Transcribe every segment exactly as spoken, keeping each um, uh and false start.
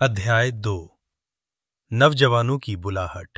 अध्याय दो। नवजवानों की बुलाहट।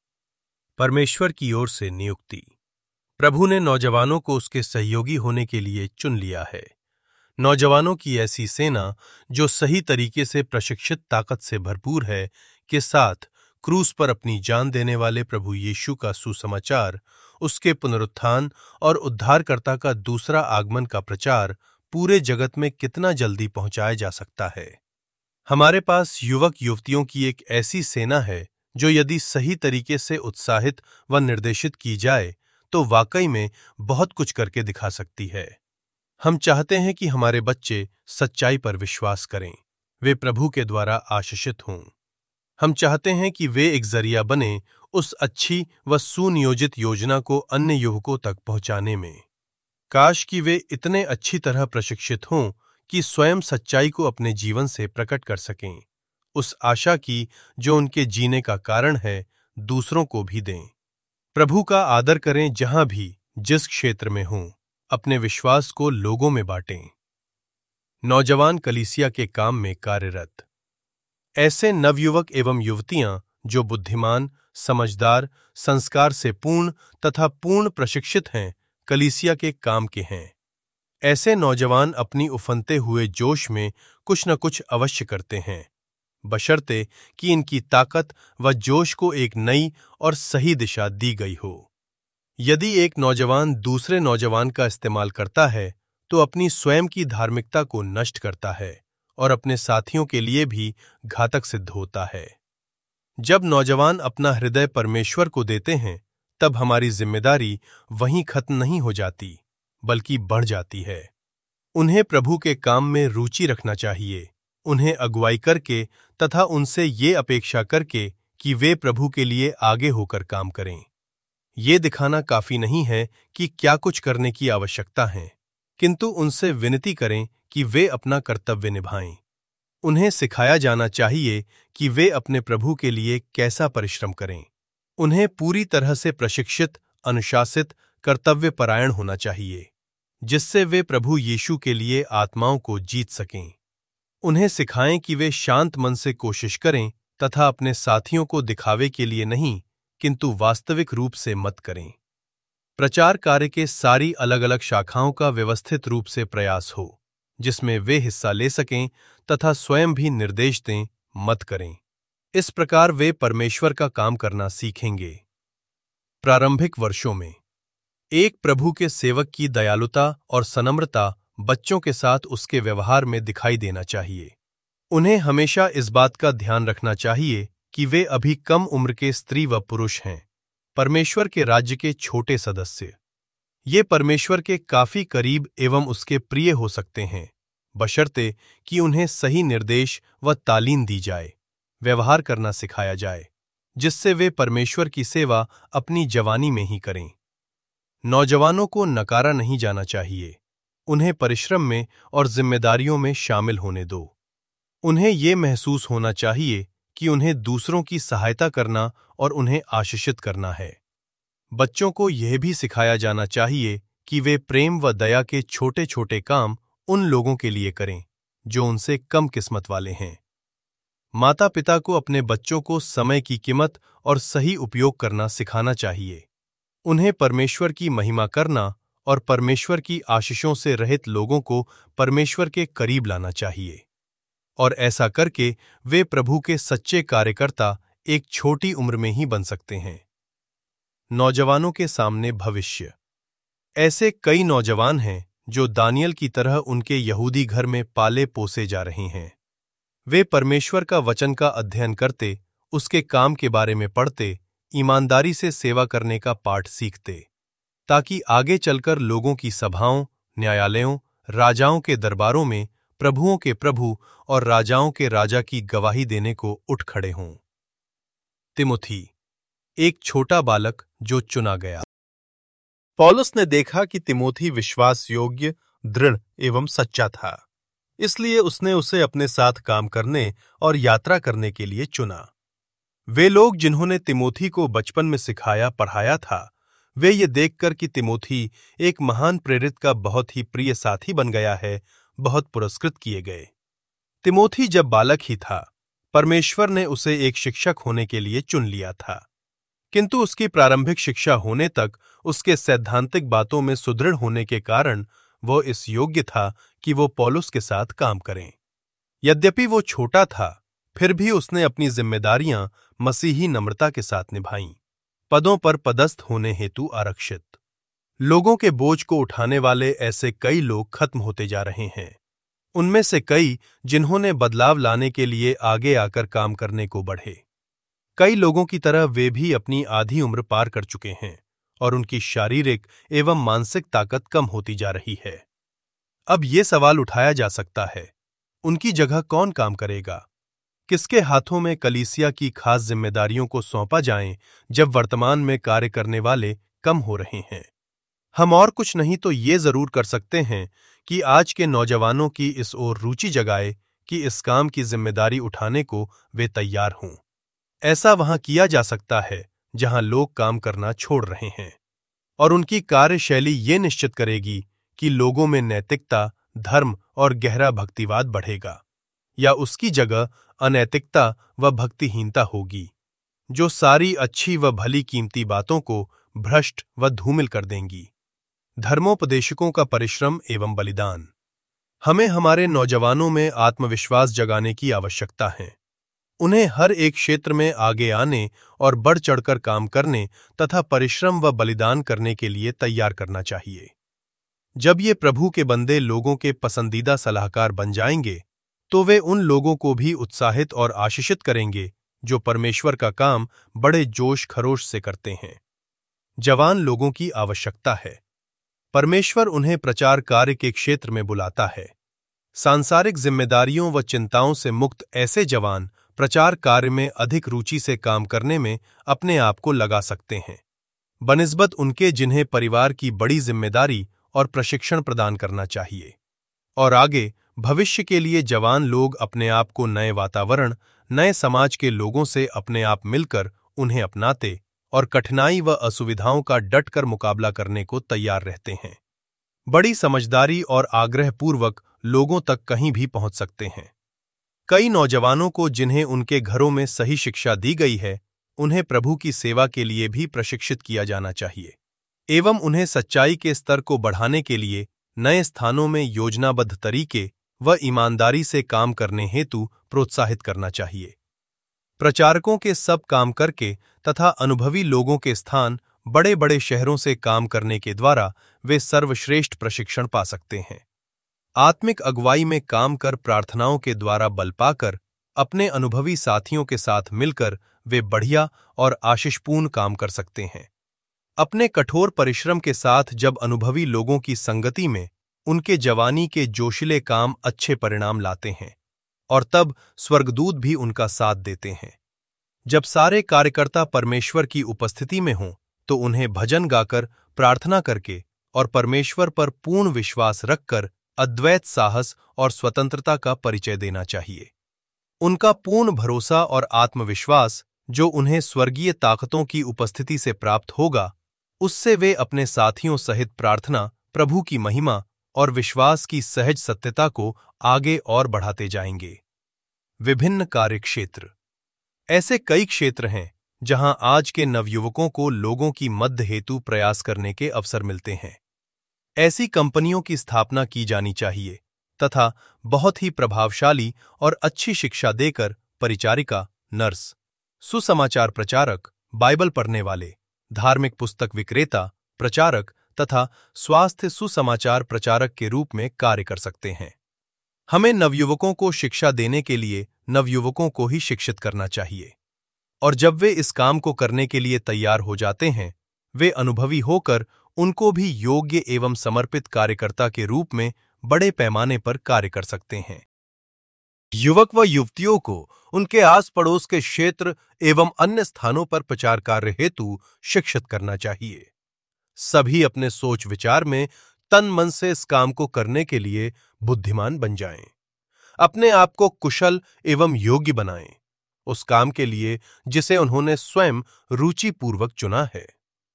परमेश्वर की ओर से नियुक्ति। प्रभु ने नौजवानों को उसके सहयोगी होने के लिए चुन लिया है। नौजवानों की ऐसी सेना जो सही तरीके से प्रशिक्षित ताकत से भरपूर है, के साथ क्रूस पर अपनी जान देने वाले प्रभु यीशु का सुसमाचार, उसके पुनरुत्थान और उद्धारकर्ता का दूसरा आगमन का प्रचार पूरे जगत में कितना जल्दी पहुंचाया जा सकता है। हमारे पास युवक युवतियों की एक ऐसी सेना है जो यदि सही तरीके से उत्साहित व निर्देशित की जाए तो वाकई में बहुत कुछ करके दिखा सकती है। हम चाहते हैं कि हमारे बच्चे सच्चाई पर विश्वास करें, वे प्रभु के द्वारा आशीषित हों। हम चाहते हैं कि वे एक जरिया बने उस अच्छी व सुनियोजित योजना को अन्य युवकों तक पहुंचाने में। काश कि वे इतने अच्छी तरह प्रशिक्षित हों कि स्वयं सच्चाई को अपने जीवन से प्रकट कर सकें, उस आशा की जो उनके जीने का कारण है, दूसरों को भी दें। प्रभु का आदर करें जहां भी, जिस क्षेत्र में हों, अपने विश्वास को लोगों में बांटें। नौजवान कलीसिया के काम में कार्यरत। ऐसे नवयुवक एवं युवतियां जो बुद्धिमान, समझदार, संस्कार से पूर्ण तथा पूर्ण प्रशिक्षित हैं, कलीसिया के काम के हैं। ऐसे नौजवान अपनी उफनते हुए जोश में कुछ न कुछ अवश्य करते हैं, बशर्ते कि इनकी ताकत व जोश को एक नई और सही दिशा दी गई हो। यदि एक नौजवान दूसरे नौजवान का इस्तेमाल करता है तो अपनी स्वयं की धार्मिकता को नष्ट करता है और अपने साथियों के लिए भी घातक सिद्ध होता है। जब नौजवान अपना हृदय परमेश्वर को देते हैं, तब हमारी जिम्मेदारी वहीं खत्म नहीं हो जाती, बल्कि बढ़ जाती है। उन्हें प्रभु के काम में रुचि रखना चाहिए, उन्हें अगुवाई करके तथा उनसे ये अपेक्षा करके कि वे प्रभु के लिए आगे होकर काम करें। ये दिखाना काफी नहीं है कि क्या कुछ करने की आवश्यकता है, किंतु उनसे विनती करें कि वे अपना कर्तव्य निभाएं। उन्हें सिखाया जाना चाहिए कि वे अपने प्रभु के लिए कैसा परिश्रम करें। उन्हें पूरी तरह से प्रशिक्षित, अनुशासित, कर्तव्यपरायण होना चाहिए, जिससे वे प्रभु यीशु के लिए आत्माओं को जीत सकें। उन्हें सिखाएं कि वे शांत मन से कोशिश करें तथा अपने साथियों को दिखावे के लिए नहीं, किंतु वास्तविक रूप से मत करें। प्रचार कार्य के सारी अलग अलग शाखाओं का व्यवस्थित रूप से प्रयास हो, जिसमें वे हिस्सा ले सकें तथा स्वयं भी निर्देश दें, मत करें। इस प्रकार वे परमेश्वर का काम करना सीखेंगे। प्रारंभिक वर्षों में एक प्रभु के सेवक की दयालुता और सनम्रता बच्चों के साथ उसके व्यवहार में दिखाई देना चाहिए। उन्हें हमेशा इस बात का ध्यान रखना चाहिए कि वे अभी कम उम्र के स्त्री व पुरुष हैं, परमेश्वर के राज्य के छोटे सदस्य। ये परमेश्वर के काफी करीब एवं उसके प्रिय हो सकते हैं, बशर्ते कि उन्हें सही निर्देश व तालीम दी जाए, व्यवहार करना सिखाया जाए, जिससे वे परमेश्वर की सेवा अपनी जवानी में ही करें। नौजवानों को नकारा नहीं जाना चाहिए, उन्हें परिश्रम में और जिम्मेदारियों में शामिल होने दो। उन्हें ये महसूस होना चाहिए कि उन्हें दूसरों की सहायता करना और उन्हें आशीषित करना है। बच्चों को यह भी सिखाया जाना चाहिए कि वे प्रेम व दया के छोटे छोटे काम उन लोगों के लिए करें जो उनसे कम किस्मत वाले हैं। माता पिता को अपने बच्चों को समय की कीमत और सही उपयोग करना सिखाना चाहिए। उन्हें परमेश्वर की महिमा करना और परमेश्वर की आशीषों से रहित लोगों को परमेश्वर के करीब लाना चाहिए, और ऐसा करके वे प्रभु के सच्चे कार्यकर्ता एक छोटी उम्र में ही बन सकते हैं। नौजवानों के सामने भविष्य। ऐसे कई नौजवान हैं जो दानियल की तरह उनके यहूदी घर में पाले पोसे जा रहे हैं। वे परमेश्वर का वचन का अध्ययन करते, उसके काम के बारे में पढ़ते, ईमानदारी से सेवा करने का पाठ सीखते, ताकि आगे चलकर लोगों की सभाओं, न्यायालयों, राजाओं के दरबारों में प्रभुओं के प्रभु और राजाओं के राजा की गवाही देने को उठ खड़े हों। तिमुथी, एक छोटा बालक जो चुना गया। पौलुस ने देखा कि तिमोथी विश्वास योग्य, दृढ़ एवं सच्चा था, इसलिए उसने उसे अपने साथ काम करने और यात्रा करने के लिए चुना। वे लोग जिन्होंने तिमोथी को बचपन में सिखाया पढ़ाया था, वे ये देखकर कि तिमोथी एक महान प्रेरित का बहुत ही प्रिय साथी बन गया है, बहुत पुरस्कृत किए गए। तिमोथी जब बालक ही था, परमेश्वर ने उसे एक शिक्षक होने के लिए चुन लिया था, किंतु उसकी प्रारंभिक शिक्षा होने तक उसके सैद्धांतिक बातों में सुदृढ़ होने के कारण वो इस योग्य था कि वो पौलुस के साथ काम करें। यद्यपि वो छोटा था, फिर भी उसने अपनी जिम्मेदारियां मसीही नम्रता के साथ निभाईं, पदों पर पदस्थ होने हेतु आरक्षित। लोगों के बोझ को उठाने वाले ऐसे कई लोग खत्म होते जा रहे हैं। उनमें से कई जिन्होंने बदलाव लाने के लिए आगे आकर काम करने को बढ़े। कई लोगों की तरह वे भी अपनी आधी उम्र पार कर चुके हैं और उनकी शारीरिक एवं मानसिक ताकत कम होती जा रही है। अब ये सवाल उठाया जा सकता है, उनकी जगह कौन काम करेगा? किसके हाथों में कलीसिया की खास जिम्मेदारियों को सौंपा जाए जब वर्तमान में कार्य करने वाले कम हो रहे हैं? हम और कुछ नहीं तो ये जरूर कर सकते हैं कि आज के नौजवानों की इस ओर रुचि जगाए कि इस काम की जिम्मेदारी उठाने को वे तैयार हों। ऐसा वहां किया जा सकता है जहां लोग काम करना छोड़ रहे हैं, और उनकी कार्यशैली ये निश्चित करेगी कि लोगों में नैतिकता, धर्म और गहरा भक्तिवाद बढ़ेगा, या उसकी जगह अनैतिकता व भक्तिहीनता होगी, जो सारी अच्छी व भली कीमती बातों को भ्रष्ट व धूमिल कर देंगी। धर्मोपदेशकों का परिश्रम एवं बलिदान। हमें हमारे नौजवानों में आत्मविश्वास जगाने की आवश्यकता है। उन्हें हर एक क्षेत्र में आगे आने और बढ़ चढ़कर काम करने तथा परिश्रम व बलिदान करने के लिए तैयार करना चाहिए। जब ये प्रभु के बंदे लोगों के पसंदीदा सलाहकार बन जाएंगे, तो वे उन लोगों को भी उत्साहित और आशीषित करेंगे जो परमेश्वर का काम बड़े जोश खरोश से करते हैं। जवान लोगों की आवश्यकता है। परमेश्वर उन्हें प्रचार कार्य के क्षेत्र में बुलाता है। सांसारिक जिम्मेदारियों व चिंताओं से मुक्त ऐसे जवान प्रचार कार्य में अधिक रुचि से काम करने में अपने आप को लगा सकते हैं, बनिस्बत उनके जिन्हें परिवार की बड़ी जिम्मेदारी और प्रशिक्षण प्रदान करना चाहिए। और आगे भविष्य के लिए जवान लोग अपने आप को नए वातावरण, नए समाज के लोगों से अपने आप मिलकर उन्हें अपनाते और कठिनाई व असुविधाओं का डटकर मुकाबला करने को तैयार रहते हैं। बड़ी समझदारी और आग्रहपूर्वक लोगों तक कहीं भी पहुंच सकते हैं। कई नौजवानों को जिन्हें उनके घरों में सही शिक्षा दी गई है, उन्हें प्रभु की सेवा के लिए भी प्रशिक्षित किया जाना चाहिए एवं उन्हें सच्चाई के स्तर को बढ़ाने के लिए नए स्थानों में योजनाबद्ध तरीके व ईमानदारी से काम करने हेतु प्रोत्साहित करना चाहिए। प्रचारकों के सब काम करके तथा अनुभवी लोगों के स्थान बड़े बड़े शहरों से काम करने के द्वारा वे सर्वश्रेष्ठ प्रशिक्षण पा सकते हैं। आत्मिक अगुवाई में काम कर प्रार्थनाओं के द्वारा बल पाकर अपने अनुभवी साथियों के साथ मिलकर वे बढ़िया और आशीषपूर्ण काम कर सकते हैं। अपने कठोर परिश्रम के साथ जब अनुभवी लोगों की संगति में उनके जवानी के जोशीले काम अच्छे परिणाम लाते हैं, और तब स्वर्गदूत भी उनका साथ देते हैं। जब सारे कार्यकर्ता परमेश्वर की उपस्थिति में हों, तो उन्हें भजन गाकर, प्रार्थना करके और परमेश्वर पर पूर्ण विश्वास रखकर अद्वैत साहस और स्वतंत्रता का परिचय देना चाहिए। उनका पूर्ण भरोसा और आत्मविश्वास जो उन्हें स्वर्गीय ताकतों की उपस्थिति से प्राप्त होगा, उससे वे अपने साथियों सहित प्रार्थना, प्रभु की महिमा और विश्वास की सहज सत्यता को आगे और बढ़ाते जाएंगे। विभिन्न कार्यक्षेत्र। ऐसे कई क्षेत्र हैं जहां आज के नवयुवकों को लोगों की मध्य हेतु प्रयास करने के अवसर मिलते हैं। ऐसी कंपनियों की स्थापना की जानी चाहिए तथा बहुत ही प्रभावशाली और अच्छी शिक्षा देकर परिचारिका, नर्स, सुसमाचार प्रचारक, बाइबल पढ़ने वाले, धार्मिक पुस्तक विक्रेता, प्रचारक तथा स्वास्थ्य सुसमाचार प्रचारक के रूप में कार्य कर सकते हैं। हमें नवयुवकों को शिक्षा देने के लिए नवयुवकों को ही शिक्षित करना चाहिए, और जब वे इस काम को करने के लिए तैयार हो जाते हैं, वे अनुभवी होकर उनको भी योग्य एवं समर्पित कार्यकर्ता के रूप में बड़े पैमाने पर कार्य कर सकते हैं। युवक व युवतियों को उनके आस पड़ोस के क्षेत्र एवं अन्य स्थानों पर प्रचार कार्य हेतु शिक्षित करना चाहिए। सभी अपने सोच विचार में तन मन से इस काम को करने के लिए बुद्धिमान बन जाएं, अपने आप को कुशल एवं योग्य बनाएं उस काम के लिए जिसे उन्होंने स्वयं रुचिपूर्वक चुना है।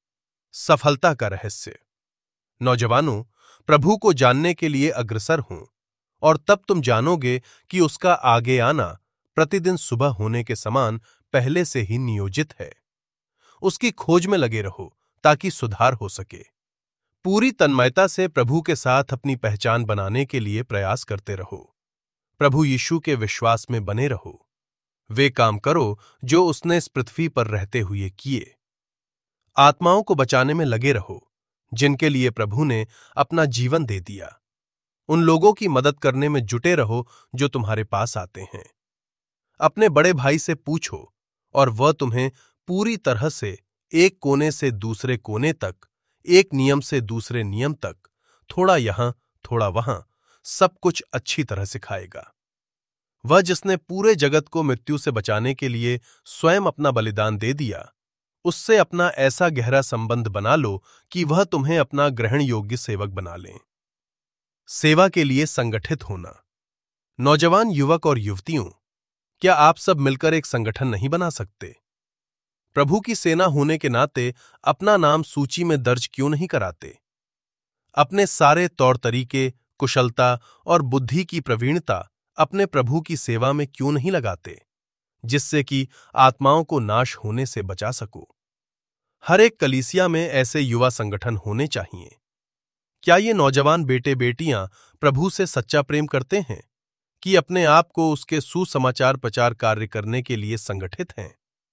सफलता का रहस्य। नौजवानों, प्रभु को जानने के लिए अग्रसर हों, और तब तुम जानोगे कि उसका आगे आना प्रतिदिन सुबह होने के समान पहले से ही नियोजित है। उसकी खोज में लगे रहो ताकि सुधार हो सके। पूरी तन्मयता से प्रभु के साथ अपनी पहचान बनाने के लिए प्रयास करते रहो। प्रभु यीशु के विश्वास में बने रहो। वे काम करो जो उसने इस पृथ्वी पर रहते हुए किए। आत्माओं को बचाने में लगे रहो जिनके लिए प्रभु ने अपना जीवन दे दिया। उन लोगों की मदद करने में जुटे रहो जो तुम्हारे पास आते हैं। अपने बड़े भाई से पूछो और वह तुम्हें पूरी तरह से एक कोने से दूसरे कोने तक, एक नियम से दूसरे नियम तक, थोड़ा यहां थोड़ा वहां, सब कुछ अच्छी तरह सिखाएगा। वह जिसने पूरे जगत को मृत्यु से बचाने के लिए स्वयं अपना बलिदान दे दिया, उससे अपना ऐसा गहरा संबंध बना लो कि वह तुम्हें अपना ग्रहण योग्य सेवक बना ले। सेवा के लिए संगठित होना। नौजवान युवक और युवतियों, क्या आप सब मिलकर एक संगठन नहीं बना सकते? प्रभु की सेना होने के नाते अपना नाम सूची में दर्ज क्यों नहीं कराते? अपने सारे तौर तरीके, कुशलता और बुद्धि की प्रवीणता अपने प्रभु की सेवा में क्यों नहीं लगाते, जिससे कि आत्माओं को नाश होने से बचा सको? हर एक कलीसिया में ऐसे युवा संगठन होने चाहिए। क्या ये नौजवान बेटे बेटियां प्रभु से सच्चा प्रेम करते हैं कि अपने आप को उसके सुसमाचार प्रचार कार्य करने के लिए संगठित हैं?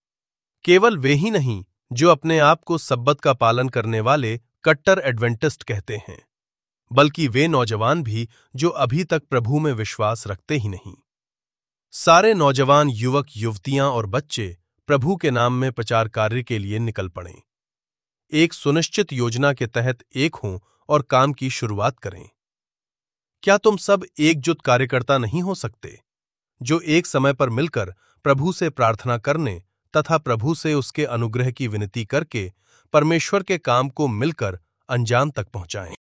केवल वे ही नहीं जो अपने आप को सब्बत का पालन करने वाले कट्टर एडवेंटिस्ट कहते हैं, बल्कि वे नौजवान भी जो अभी तक प्रभु में विश्वास रखते ही नहीं। सारे नौजवान युवक युवतियां और बच्चे प्रभु के नाम में प्रचार कार्य के लिए निकल पड़ें। एक सुनिश्चित योजना के तहत एक हों और काम की शुरुआत करें। क्या तुम सब एकजुट कार्यकर्ता नहीं हो सकते जो एक समय पर मिलकर प्रभु से प्रार्थना करने तथा प्रभु से उसके अनुग्रह की विनती करके परमेश्वर के काम को मिलकर अंजाम तक पहुंचाएं?